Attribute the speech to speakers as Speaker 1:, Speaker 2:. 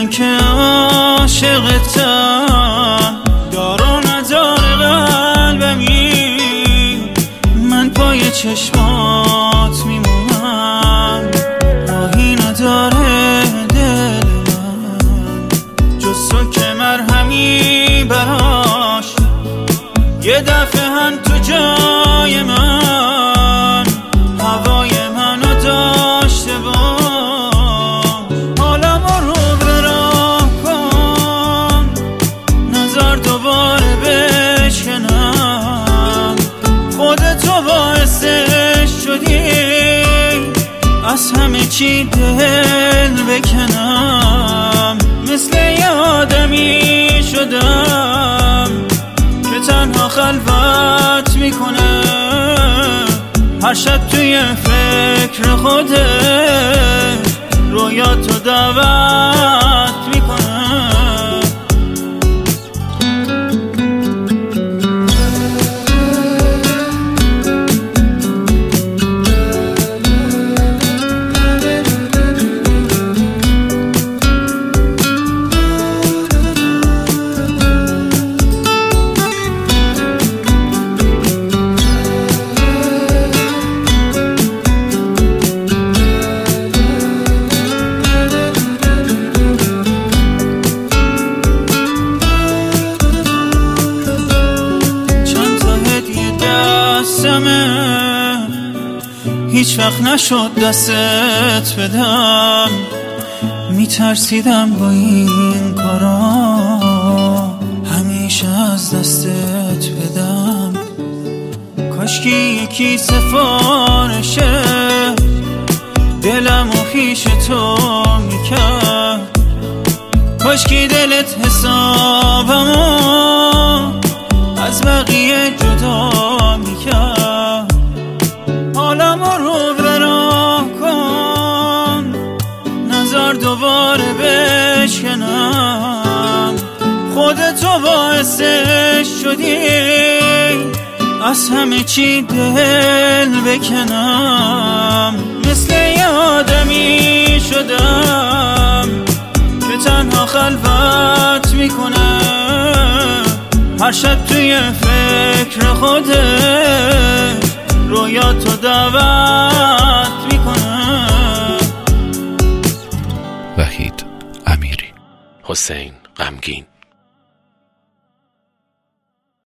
Speaker 1: من که عاشقتم، دار و ندار قلبمی، من پای چشمات میمونم، راهی نداره دل من جز تو که مرهمی براش، یه دفعه هم تو جای من هوای منو داشته باش. حالم رو براه کن، نظر دوباره بشکنم، خودتو باعثش شدی از همه چی دل بکنم، مثل یه آدمی شدم که تنها خلوت میکنه، هر شب توی فکر خودش رویاتو دعوت میکنه. هیچ وقت نشد دستت بدم، میترسیدم با این کارا همیشه از دستت بدم، کاشکی یکی سفارشه دلم و پیش تو میکرد، کاشکی دلت حسابمو از بقیه جدا میکرد. حالم رو براه کن، نظر دوباره بشکنم، خودتو باعثش شدی از همه چی دل بکنم، مثل یه آدمی شدم که تنها خلوت میکنه، هر شب توی فکر خودش رویاتو دعوت میکنه.
Speaker 2: وحید امیری. حسین غمگین.